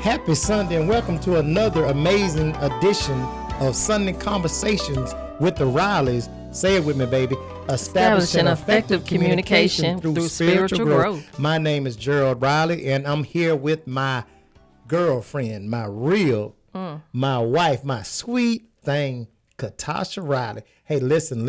Happy Sunday and welcome to another amazing edition of Sunday Conversations with the Rileys. Say it with me, baby. Establishing effective communication through spiritual growth. My name is Gerald Riley, and I'm here with my girlfriend, my my wife, my sweet thing, Katasha Riley. Hey, listen.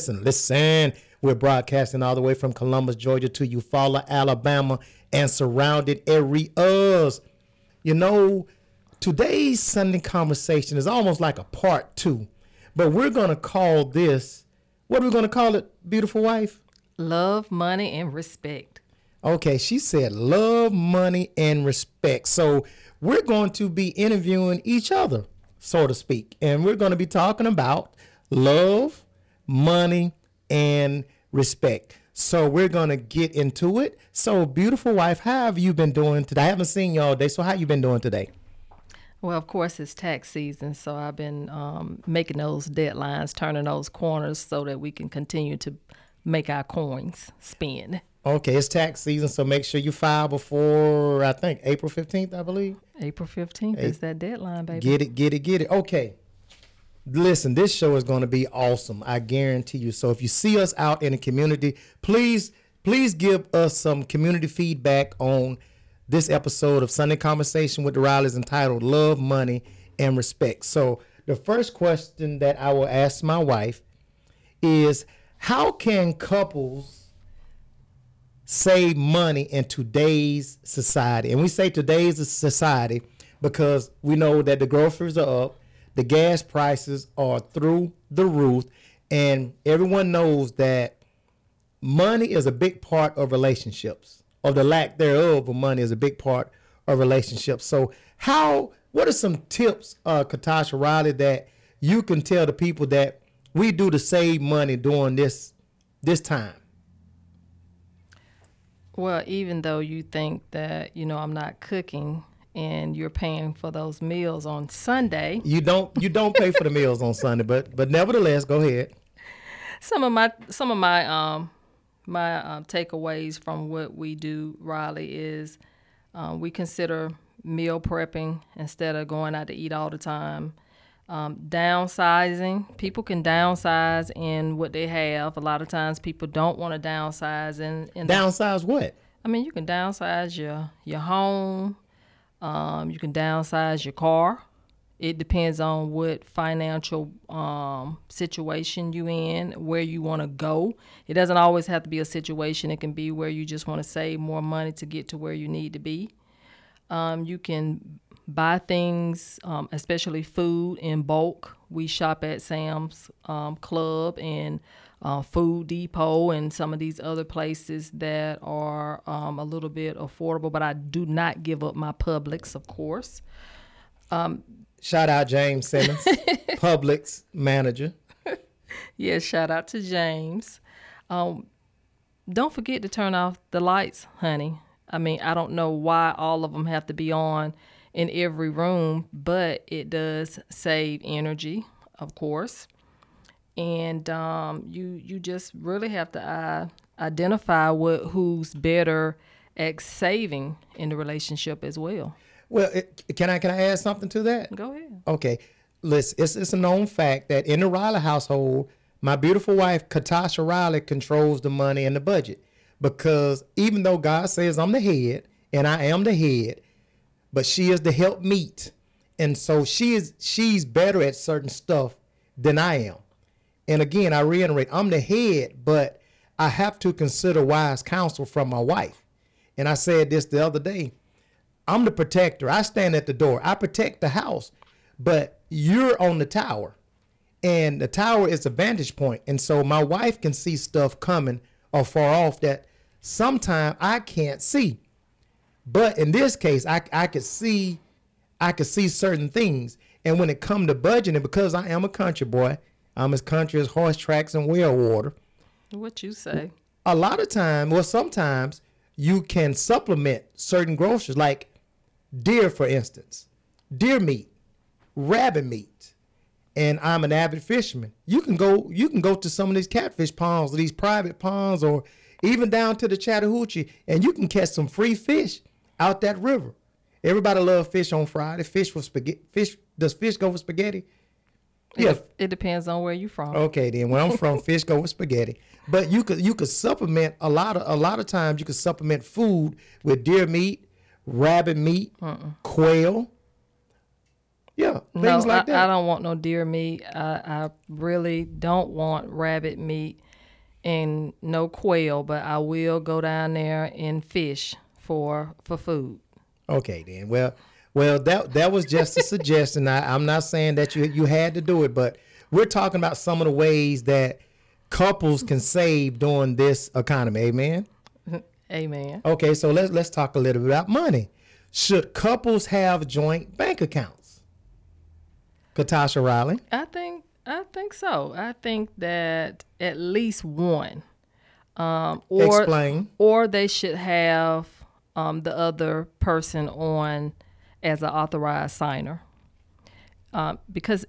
We're broadcasting all the way from Columbus, Georgia to Eufaula, Alabama, and surrounded areas. You know, today's Sunday conversation is almost like a part 2, but we're going to call this, what are we going to call it, beautiful wife? Love, money, and respect. Okay, she said love, money, and respect. So we're going to be interviewing each other, so to speak, and we're going to be talking about love, money, and respect. So we're going to get into it. So, beautiful wife, how have you been doing today? I haven't seen you all day, so how you been doing today? Well, of course, it's tax season, so I've been making those deadlines, turning those corners so that we can continue to make our coins spin. Okay, it's tax season, so make sure you file before, I think, April 15th, I believe. April 15th is that deadline, baby. Get it. Okay. Listen, this show is going to be awesome. I guarantee you. So if you see us out in the community, please give us some community feedback on this episode of Sunday Conversation with the Rileys entitled Love, Money, and Respect. So the first question that I will ask my wife is, how can couples save money in today's society? And we say today's society because we know that the groceries are up. The gas prices are through the roof, and everyone knows that money is a big part of relationships, or the lack thereof of money is a big part of relationships. So what are some tips, Katasha Riley, that you can tell the people that we do to save money during this time? Well, even though you think that, I'm not cooking, and you're paying for those meals on Sunday. You don't pay for the meals on Sunday, but nevertheless, go ahead. Some of my takeaways from what we do, Riley, is we consider meal prepping instead of going out to eat all the time. Downsizing. People can downsize in what they have. A lot of times people don't want to downsize Downsize what? I mean, you can downsize your home. You can downsize your car. It depends on what financial situation you in, where you want to go. It doesn't always have to be a situation. It can be where you just want to save more money to get to where you need to be. You can buy things, especially food, in bulk. We shop at Sam's Club and Food Depot and some of these other places that are a little bit affordable, but I do not give up my Publix, of course. Shout out James Simmons, Publix manager. Yeah, shout out to James. Don't forget to turn off the lights, honey. I mean, I don't know why all of them have to be on in every room, but it does save energy, of course. And you just really have to identify who's better at saving in the relationship as well. Well, can I add something to that? Go ahead. Okay. Listen, it's a known fact that in the Riley household, my beautiful wife, Katasha Riley, controls the money and the budget. Because even though God says I'm the head, and I am the head, but she is the helpmeet. And so she's better at certain stuff than I am. And again, I reiterate, I'm the head, but I have to consider wise counsel from my wife. And I said this the other day. I'm the protector. I stand at the door. I protect the house, but you're on the tower. And the tower is a vantage point. And so my wife can see stuff coming or far off that sometimes I can't see. But in this case, I could see certain things. And when it comes to budgeting, because I am a country boy, I'm as country as horse tracks and well water. What you say? A lot of times, well, sometimes you can supplement certain groceries, like deer, for instance, deer meat, rabbit meat. And I'm an avid fisherman. You can go to some of these catfish ponds or these private ponds or even down to the Chattahoochee, and you can catch some free fish out that river. Everybody love fish on Friday. Fish with spaghetti. Fish, does fish go with spaghetti? Yeah. It depends on where you're from. Okay, then where I'm from, fish go with spaghetti. But you could supplement a lot of times. You could supplement food with deer meat, rabbit meat, quail. Yeah, things like that. I don't want no deer meat. I really don't want rabbit meat and no quail, but I will go down there and fish for food. Okay, then. Well, that was just a suggestion. I'm not saying that you had to do it, but we're talking about some of the ways that couples can save during this economy. Amen. Amen. Okay, so let's talk a little bit about money. Should couples have joint bank accounts? Katasha Riley. I think so. I think that at least one. Explain. Or they should have the other person on as an authorized signer, because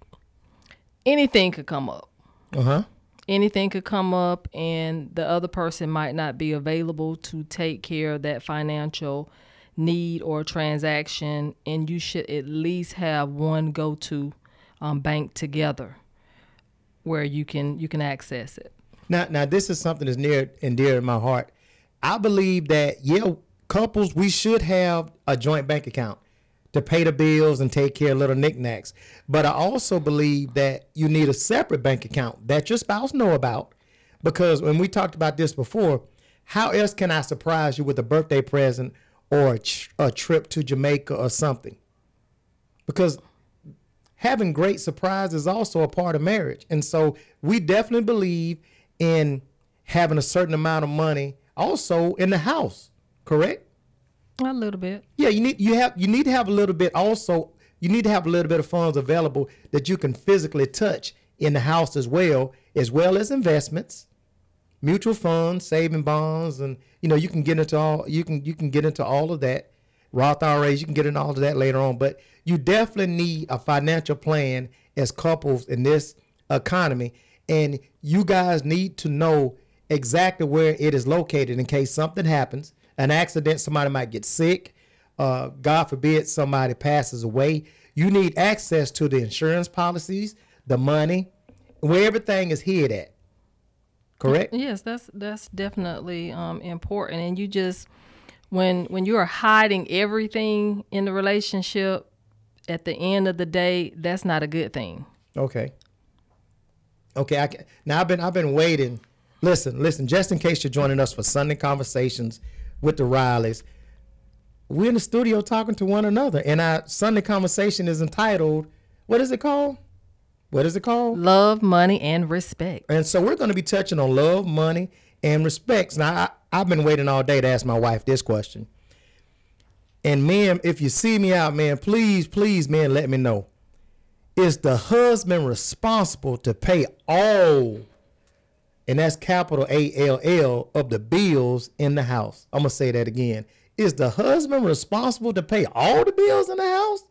anything could come up. Anything could come up, and the other person might not be available to take care of that financial need or transaction, and you should at least have one go-to bank together where you can access it. Now this is something that's near and dear to my heart. I believe that couples, we should have a joint bank account to pay the bills and take care of little knickknacks. But I also believe that you need a separate bank account that your spouse know about, because when we talked about this before, how else can I surprise you with a birthday present or a trip to Jamaica or something? Because having great surprise is also a part of marriage. And so we definitely believe in having a certain amount of money also in the house, correct? A little bit. Yeah, you need to have a little bit also. You need to have a little bit of funds available that you can physically touch in the house as well as investments, mutual funds, saving bonds, and you can get into all get into all of that. Roth IRAs, you can get into all of that later on, but you definitely need a financial plan as couples in this economy, and you guys need to know exactly where it is located in case something happens. An accident, somebody might get sick, God forbid somebody passes away. You need access to the insurance policies, the money, where everything is hid at. Correct? Yes, that's definitely important. And you just when you are hiding everything in the relationship, at the end of the day, that's not a good thing. Okay. Now I've been waiting. Listen. Just in case you're joining us for Sunday Conversations with the Rileys, we're in the studio talking to one another, and our Sunday conversation is entitled, what is it called? Love, money, and respect. And so we're going to be touching on love, money, and respect. Now, I've been waiting all day to ask my wife this question. And men, if you see me out, man, please, man, let me know. Is the husband responsible to pay all, and that's capital ALL, of the bills in the house? I'm going to say that again. Is the husband responsible to pay all the bills in the house?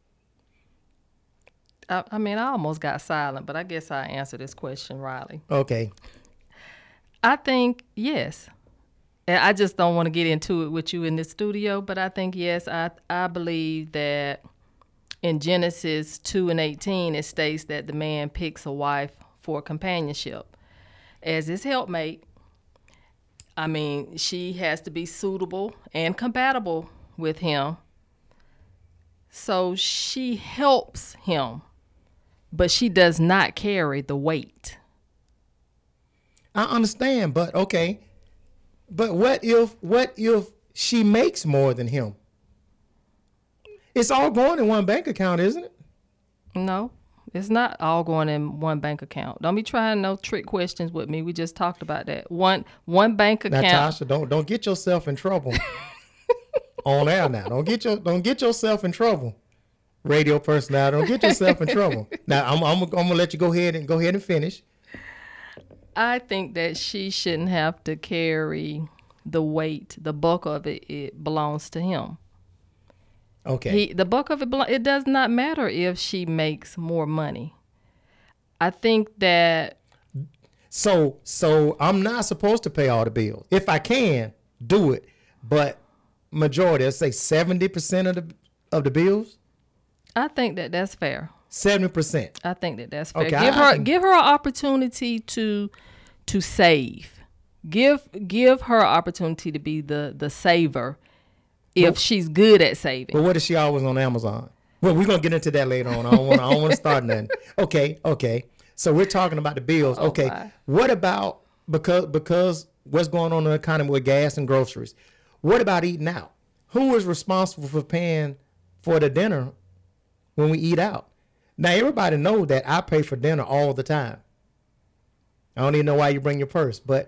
I mean, I almost got silent, but I guess I answered this question, Riley. Okay. I think yes. And I just don't want to get into it with you in the studio, but I think yes. I believe that in Genesis 2:18, it states that the man picks a wife for companionship as his helpmate. I mean, she has to be suitable and compatible with him. So she helps him, but she does not carry the weight. I understand, but okay. But what if she makes more than him? It's all going in one bank account, isn't it? No, it's not all going in one bank account. Don't be trying no trick questions with me. We just talked about that. One bank account. Natasha, don't get yourself in trouble. On air now. Don't get yourself in trouble. Radio personality, don't get yourself in trouble. Now I'm gonna let you go ahead and finish. I think that she shouldn't have to carry the weight. The bulk of it belongs to him. Okay. The bulk of it does not matter if she makes more money. I think that. So I'm not supposed to pay all the bills. If I can, do it. But majority, let's say 70% of the bills. I think that that's fair. 70%. I think that that's fair. Okay, Give her an opportunity to save. Give her an opportunity to be the saver if she's good at saving. But what if she always on Amazon? Well, we're gonna get into that later on. I don't want to start nothing. Okay. So we're talking about the bills. Okay. my. What about because what's going on in the economy with gas and groceries? What about eating out? Who is responsible for paying for the dinner when we eat out? Now everybody knows that I pay for dinner all the time. I don't even know why you bring your purse, but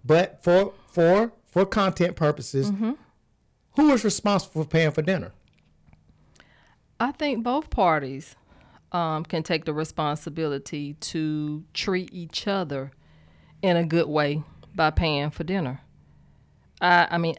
for content purposes, who is responsible for paying for dinner? I think both parties can take the responsibility to treat each other in a good way by paying for dinner. I mean,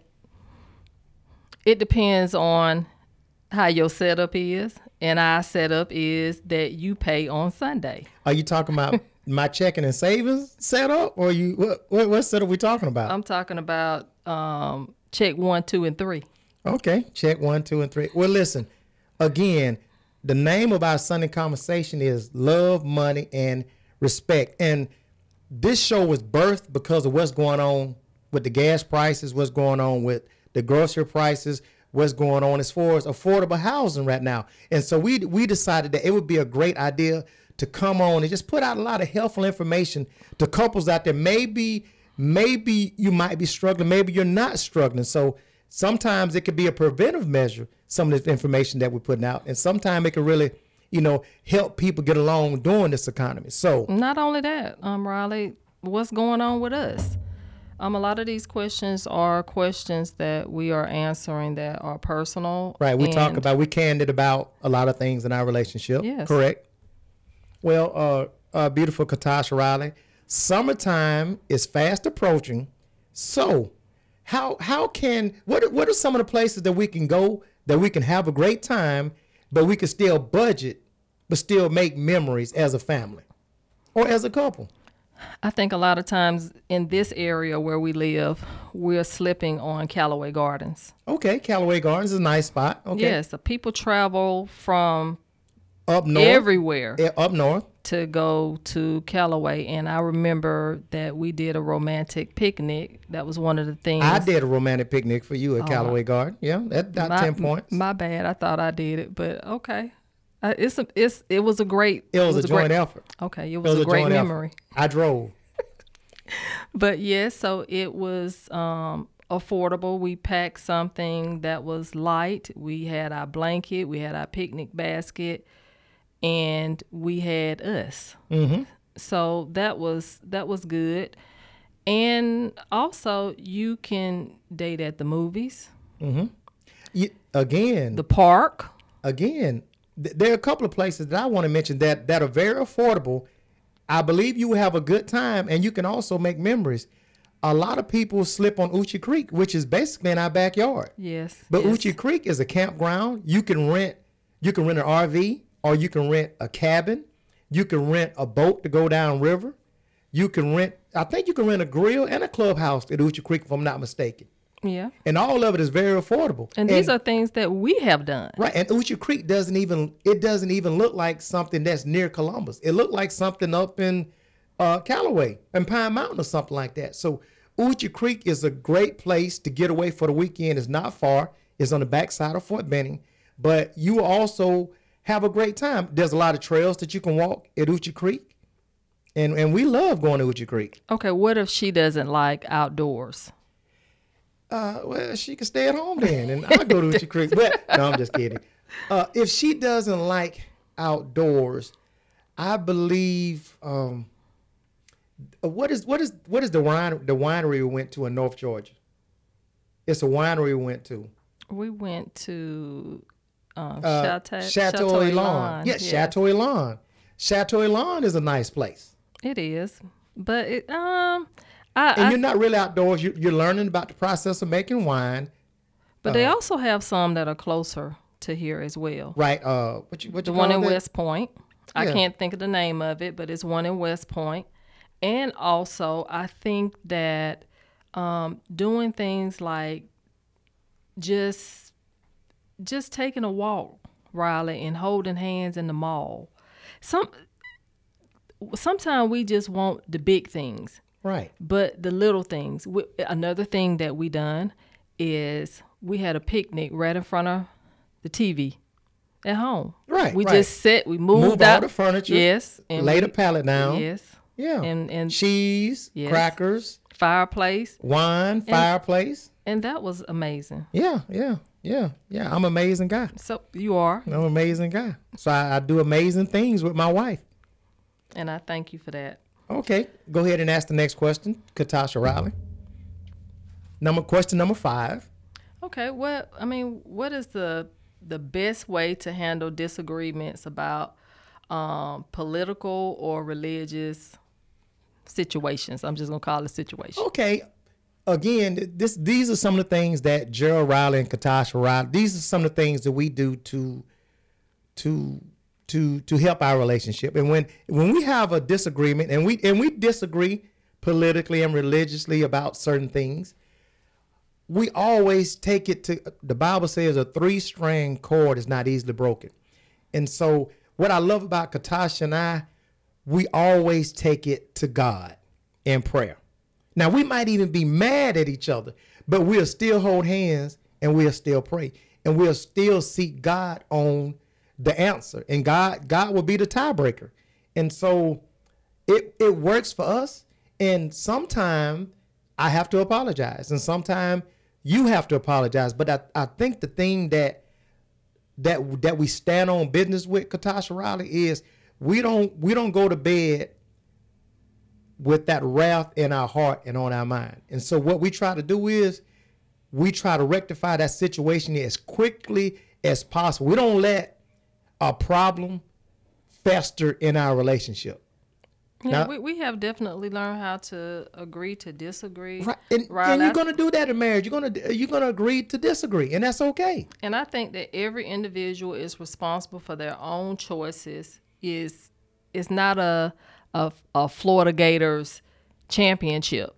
it depends on how your setup is, and our setup is that you pay on Sunday. Are you talking about my checking and savings setup, or what setup we talking about? I'm talking about check 1, 2, and 3. Okay, check 1, 2, and 3. Well, listen, again, the name of our Sunday conversation is Love, Money, and Respect. And this show was birthed because of what's going on with the gas prices, what's going on with the grocery prices, what's going on as far as affordable housing right now. And so we decided that it would be a great idea to come on and just put out a lot of helpful information to couples out there. Maybe you might be struggling, maybe you're not struggling. So sometimes it could be a preventive measure, some of this information that we're putting out, and sometimes it can really, help people get along during this economy. So not only that, Riley, what's going on with us? A lot of these questions are questions that we are answering that are personal. Right, we're candid about a lot of things in our relationship. Yes. Correct. Well, beautiful Katasha Riley, summertime is fast approaching. So what are some of the places that we can go that we can have a great time, but we can still budget, but still make memories as a family or as a couple? I think a lot of times in this area where we live, we're slipping on Callaway Gardens. Okay, Callaway Gardens is a nice spot. Okay. Yes, so people travel from up north, everywhere up north to go to Callaway. And I remember that we did a romantic picnic. That was one of the things. I did a romantic picnic for you at Callaway Garden. Yeah, that got 10 points. My bad. I thought I did it, but okay. It was a great. It was a joint effort. Okay, it was a great memory. Effort. I drove. But yes, so it was affordable. We packed something that was light. We had our blanket, we had our picnic basket, and we had us. Mm-hmm. So that was good. And also, you can date at the movies. Mm-hmm. The park. Again, there are a couple of places that I want to mention that are very affordable. I believe you will have a good time, and you can also make memories. A lot of people slip on Uchi Creek, which is basically in our backyard. Yes. But Uchi Creek is a campground. You can rent an RV, or you can rent a cabin. You can rent a boat to go down river. I think you can rent a grill and a clubhouse at Uchi Creek, if I'm not mistaken. Yeah. And all of it is very affordable. And these are things that we have done. Right. And Uchi Creek doesn't even look like something that's near Columbus. It looked like something up in Callaway and Pine Mountain or something like that. So Uchi Creek is a great place to get away for the weekend. It's not far. It's on the backside of Fort Benning. But you will also have a great time. There's a lot of trails that you can walk at Uchi Creek. And we love going to Uchi Creek. Okay, what if she doesn't like outdoors? Well, she can stay at home then, and I'll go to Uchi Creek. But no, I'm just kidding. If she doesn't like outdoors, I believe what is the winery we went to in North Georgia? It's a winery we went to. We went to Chateau Elan. Yes, Chateau Elan. Chateau Elan is a nice place. It is, but you're not really outdoors. You're learning about the process of making wine. But they also have some that are closer to here as well. Right. What you the one in West Point. Yeah. I can't think of the name of it, but it's one in West Point. And also, I think that doing things like just taking a walk, Riley, and holding hands in the mall. Sometimes we just want the big things. Right. But the little things. Another thing that we done is we had a picnic right in front of the TV at home. Right. We right. just sat. We moved all out the furniture. Yes. And laid a pallet down. Yes. Yeah. And cheese, yes. crackers, fireplace, wine, fireplace. And that was amazing. Yeah. I'm an amazing guy. So you are. I'm an amazing guy. So I do amazing things with my wife. And I thank you for that. Okay, go ahead and ask the next question, Katasha Riley. Question number 5. Okay, what is the best way to handle disagreements about political or religious situations? I'm just gonna call it situation. Okay, again, these are some of the things that Gerald Riley and Katasha Riley. These are some of the things that we do to help our relationship. And when we have a disagreement and we disagree politically and religiously about certain things, we always take it to, the Bible says a 3-strand cord is not easily broken. And so what I love about Katasha and I, we always take it to God in prayer. Now we might even be mad at each other, but we'll still hold hands and we'll still pray and we'll still seek God on the answer, and God will be the tiebreaker. And so it works for us. And sometimes I have to apologize, and sometimes you have to apologize. But I think the thing that we stand on business with, Katasha Riley, is we don't go to bed with that wrath in our heart and on our mind. And so what we try to do is we try to rectify that situation as quickly as possible. We don't let a problem fester in our relationship. Yeah, now, we have definitely learned how to agree to disagree. Right. And you're going to do that in marriage. You're going to agree to disagree, and that's okay. And I think that every individual is responsible for their own choices. It's not a Florida Gators championship.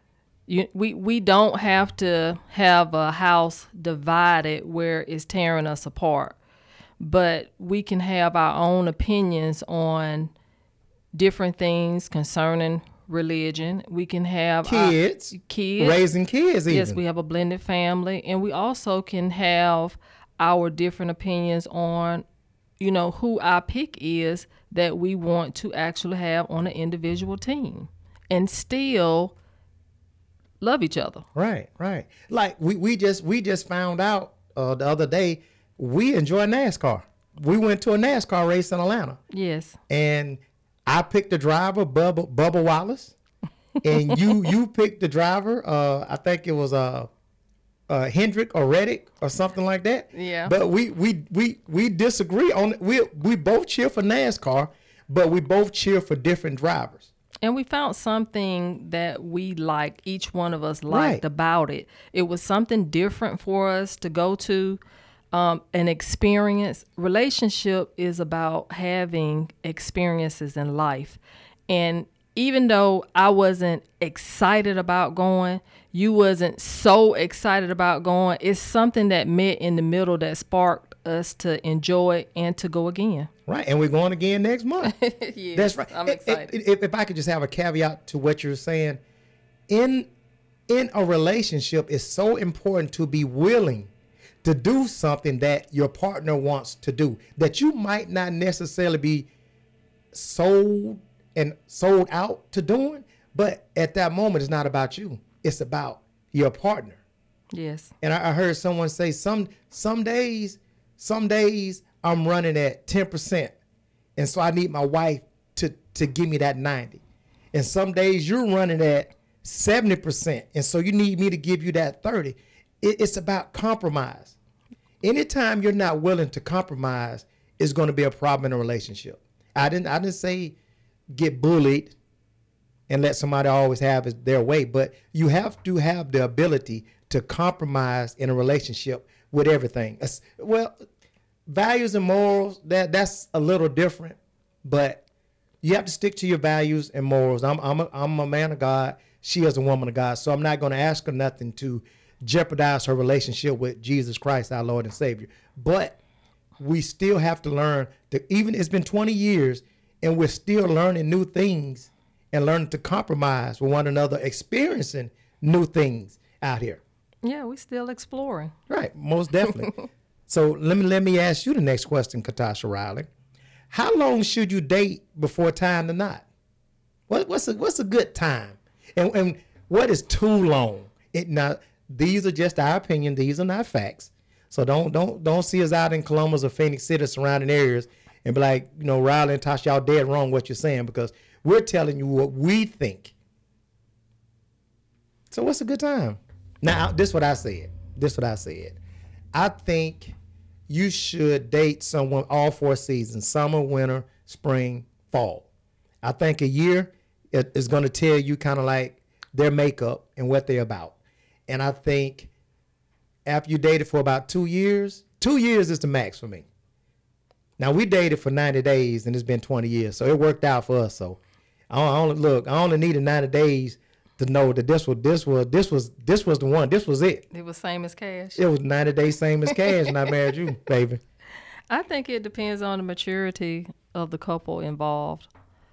We don't have to have a house divided where it's tearing us apart. But we can have our own opinions on different things concerning religion. We can have kids, raising kids even. Yes, we have a blended family. And we also can have our different opinions on, who our pick is that we want to actually have on an individual team and still love each other. Right. Like we just found out the other day, we enjoy NASCAR. We went to a NASCAR race in Atlanta. Yes. And I picked the driver, Bubba Wallace, and you picked the driver. I think it was Hendrick or Reddick or something like that. Yeah. But we disagree on it. We both cheer for NASCAR, but we both cheer for different drivers. And we found something that we liked, each one of us liked about it. It was something different for us to go to. An experience. Relationship is about having experiences in life. And even though I wasn't excited about going, you wasn't so excited about going, it's something that met in the middle that sparked us to enjoy and to go again. Right. And we're going again next month. Yes, that's right. I'm excited. If I could just have a caveat to what you're saying, in a relationship, it's so important to be willing to do something that your partner wants to do, that you might not necessarily be sold out to doing, but at that moment, it's not about you. It's about your partner. Yes. And I heard someone say some days I'm running at 10%. And so I need my wife to give me that 90. And some days you're running at 70%. And so you need me to give you that 30. It's about compromise. Anytime you're not willing to compromise, it's going to be a problem in a relationship. I didn't say get bullied and let somebody always have their way, but you have to have the ability to compromise in a relationship with everything. Well, values and morals, that's a little different, but you have to stick to your values and morals. I'm a man of God. She is a woman of God, so I'm not going to ask her nothing to jeopardize her relationship with Jesus Christ, our Lord and Savior. But we still have to learn that even it's been 20 years and we're still learning new things and learning to compromise with one another, experiencing new things out here. Yeah, we still exploring. Right, most definitely. So let me ask you the next question, Katasha Riley. How long should you date before time to not? What's a good time? And what is too long? Now, these are just our opinion. These are not facts. So don't see us out in Columbus or Phoenix City, surrounding areas, and be like, Riley and Tasha, y'all dead wrong what you're saying, because we're telling you what we think. So what's a good time? Now, this is what I said. I think you should date someone all 4 seasons: summer, winter, spring, fall. I think a year is going to tell you kind of like their makeup and what they're about. And I think after you dated for about 2 years, 2 years is the max for me. Now, we dated for 90 days and it's been 20 years, so it worked out for us. So I only needed 90 days to know that this was the one. This was it. It was same as Cash. It was 90 days same as Cash, and I married you, baby. I think it depends on the maturity of the couple involved.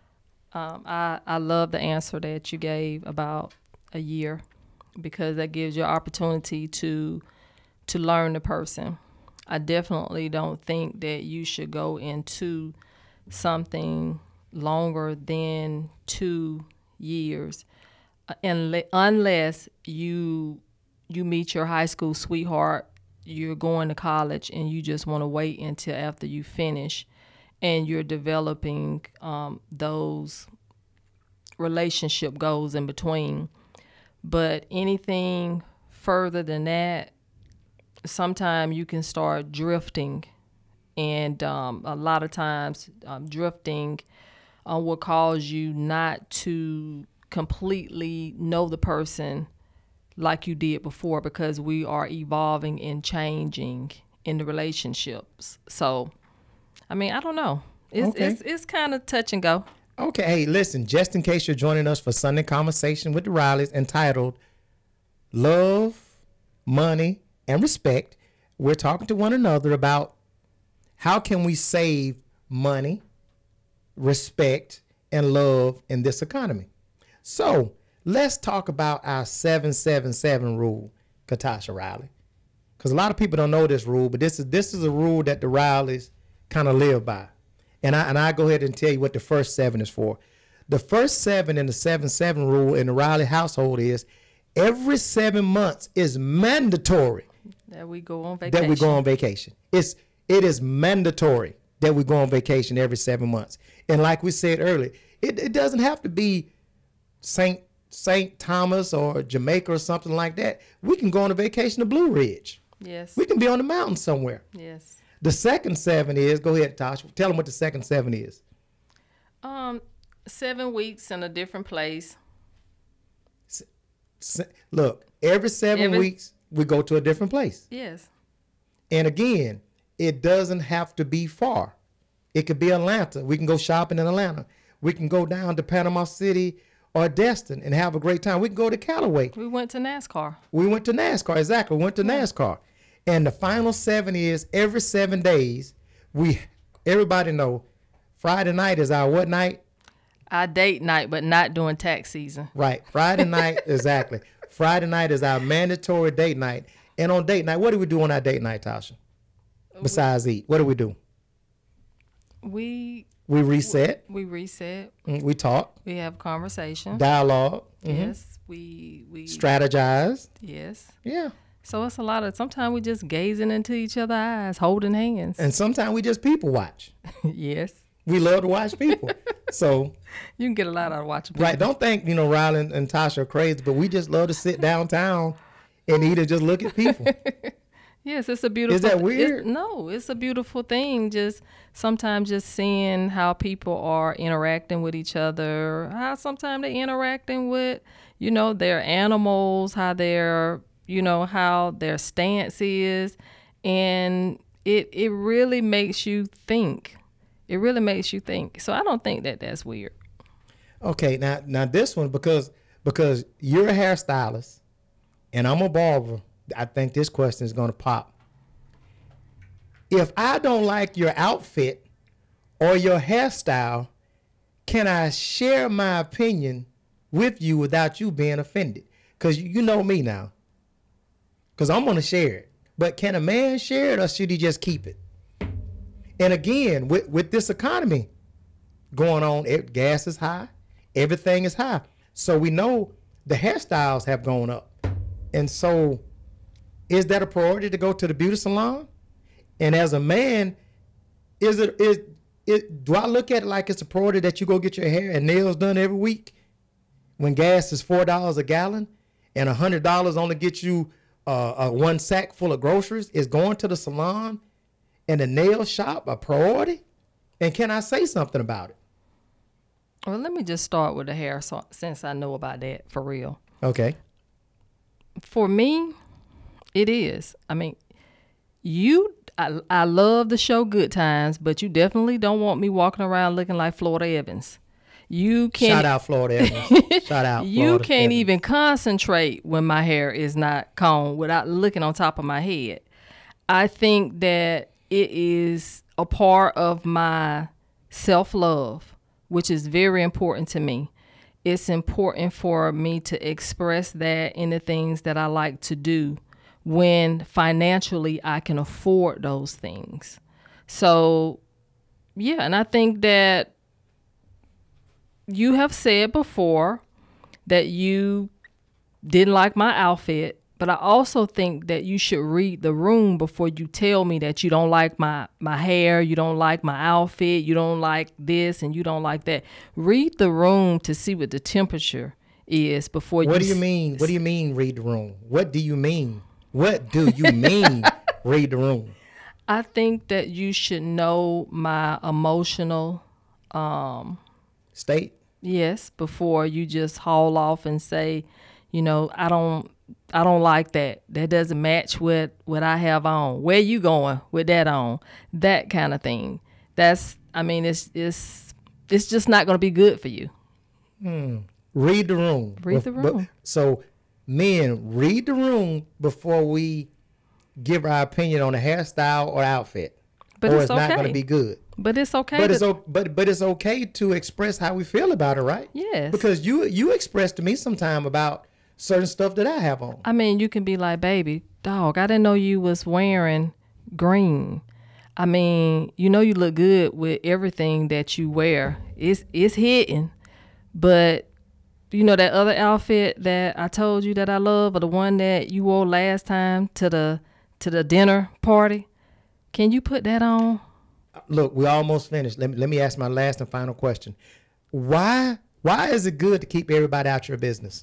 I love the answer that you gave about a year, because that gives you opportunity to learn the person. I definitely don't think that you should go into something longer than 2 years, unless you meet your high school sweetheart, you're going to college, and you just want to wait until after you finish and you're developing those relationship goals in between. But anything further than that, sometimes you can start drifting, and a lot of times drifting will cause you not to completely know the person like you did before, because we are evolving and changing in the relationships. So, I mean, I don't know. It's kind of touch and go. Okay, hey, listen, just in case you're joining us for Sunday Conversation with the Rileys, entitled Love, Money, and Respect, we're talking to one another about how can we save money, respect, and love in this economy. So let's talk about our 777 rule, Katasha Riley, because a lot of people don't know this rule, but this is a rule that the Rileys kind of live by. And I go ahead and tell you what the first 7 is for. The first 7 in the 7-7 rule in the Riley household is every 7 months is mandatory that we go on vacation. It is mandatory that we go on vacation every 7 months. And like we said earlier, it doesn't have to be St. Thomas or Jamaica or something like that. We can go on a vacation to Blue Ridge. Yes. We can be on the mountain somewhere. Yes. The second 7 is, go ahead, Tosh, tell them what the second 7 is. 7 weeks in a different place. Look, every 7 weeks, we go to a different place. Yes. And again, it doesn't have to be far. It could be Atlanta. We can go shopping in Atlanta. We can go down to Panama City or Destin and have a great time. We can go to Callaway. We went to NASCAR. Exactly. We went to NASCAR. And the final 7 is every 7 days, everybody know Friday night is our what night? Our date night, but not during tax season. Right. Friday night, exactly. Friday night is our mandatory date night. And on date night, what do we do on our date night, Tasha? Besides eat, what do we do? We reset. We reset. We talk. We have conversation. Dialogue. Yes. We strategize. Yes. Yeah. So it's a lot of, sometimes we just gazing into each other's eyes, holding hands. And sometimes we just people watch. Yes. We love to watch people. So you can get a lot out of watching people. Right. Don't think, Riley and Tasha are crazy, but we just love to sit downtown and eat and just look at people. Yes, it's a beautiful. Is that weird? No, it's a beautiful thing. Just sometimes just seeing how people are interacting with each other, how sometimes they're interacting with, their animals, how they're, how their stance is. And it really makes you think. It really makes you think. So I don't think that that's weird. Okay, now this one, because you're a hairstylist and I'm a barber I think this question is going to pop. If I don't like your outfit or your hairstyle, can I share my opinion with you without you being offended? Because you know me now. Because I'm going to share it. But can a man share it, or should he just keep it? And again, with this economy going on, gas is high. Everything is high. So we know the hairstyles have gone up. And so is that a priority to go to the beauty salon? And as a man, do I look at it like it's a priority that you go get your hair and nails done every week when gas is $4 a gallon and $100 only gets you one sack full of groceries? Is going to the salon and the nail shop a priority? And can I say something about it? Well, let me just start with the hair since I know about that for real. Okay. For me, it is. I mean, I love the show Good Times, but you definitely don't want me walking around looking like Florida Evans. You can't. Shout out Florida Evans. Shout out. You can't even concentrate when my hair is not combed without looking on top of my head. I think that it is a part of my self-love, which is very important to me. It's important for me to express that in the things that I like to do when financially I can afford those things. So, yeah, and I think that you have said before that you didn't like my outfit, but I also think that you should read the room before you tell me that you don't like my hair, you don't like my outfit, you don't like this, and you don't like that. Read the room to see what the temperature is before you... What do you mean? What do you mean read the room? What do you mean? What do you mean read the room? I think that you should know my emotional... state? Yes, before you just haul off and say, you know, I don't like that. That doesn't match what I have on. Where you going with that on? That kind of thing. It's just not going to be good for you. Read the room. Read the room. So men, read the room before we give our opinion on a hairstyle or outfit. But or it's not okay. going to be good. But it's okay. But it's okay to express how we feel about it, right? Yes. Because you expressed to me sometime about certain stuff that I have on. I mean, you can be like, baby, dog, I didn't know you was wearing green. I mean, you know you look good with everything that you wear. It's hitting. But, you know, that other outfit that I told you that I love, or the one that you wore last time to the dinner party, can you put that on? Look, we almost finished. Let me ask my last and final question. Why is it good to keep everybody out your business?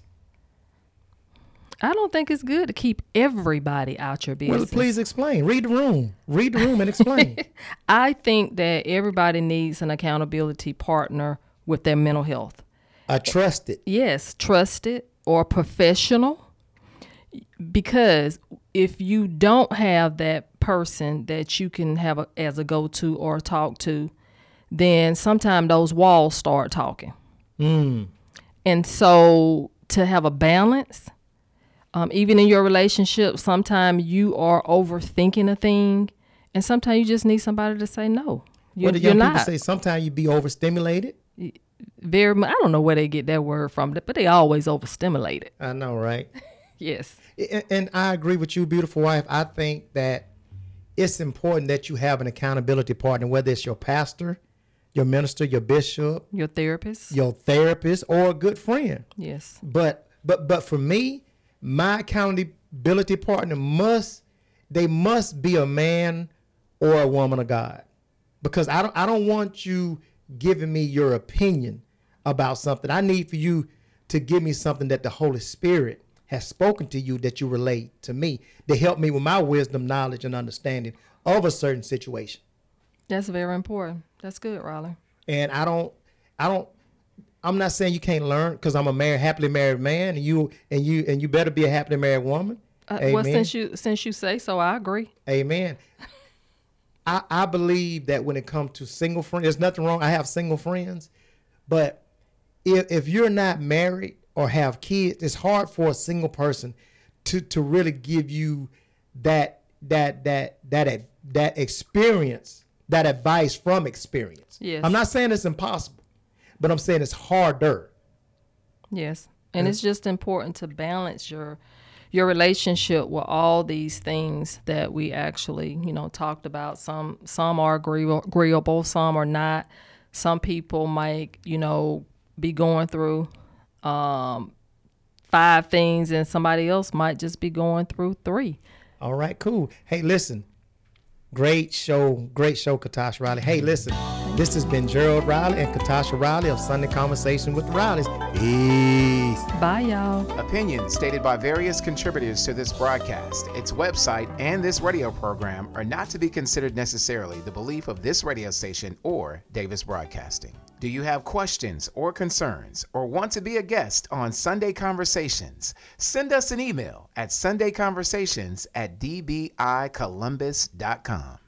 I don't think it's good to keep everybody out your business. Well, please explain. Read the room and explain. I think that everybody needs an accountability partner with their mental health. A trusted. Yes, trusted or professional. Because if you don't have that person that you can have as a go-to or talk to, then sometimes those walls start talking. And so to have a balance, even in your relationship, sometimes you are overthinking a thing, and sometimes you just need somebody to say no. What do young people say? Sometimes you be overstimulated. I don't know where they get that word from, but they always overstimulated. I know, right? Yes. And I agree with you, beautiful wife. I think that it's important that you have an accountability partner, whether it's your pastor, your minister, your bishop, your therapist, or a good friend. Yes. But for me, my accountability partner must be a man or a woman of God, because I don't want you giving me your opinion about something. I need for you to give me something that the Holy Spirit has spoken to you that you relate to me, to help me with my wisdom, knowledge, and understanding of a certain situation. That's very important. That's good, Raleigh. And I'm not saying you can't learn, because I'm a happily married man, and you better be a happily married woman. Well, since you say so, I agree. Amen. I believe that when it comes to single friends, there's nothing wrong. I have single friends, but if you're not married or have kids, it's hard for a single person to really give you that experience, that advice from experience. Yes. I'm not saying it's impossible, but I'm saying it's harder. Yes. And it's just important to balance your relationship with all these things that we actually, talked about. Some are agreeable, some are not. Some people might, be going through 5 things, and somebody else might just be going through 3. All right, cool. Hey, listen. Great show, Katasha Riley. Hey, listen, this has been Gerald Riley and Katasha Riley of Sunday Conversation with the Rileys. Peace. Bye, y'all. Opinions stated by various contributors to this broadcast, its website, and this radio program are not to be considered necessarily the belief of this radio station or Davis Broadcasting. Do you have questions or concerns or want to be a guest on Sunday Conversations? Send us an email at sundayconversations@dbicolumbus.com.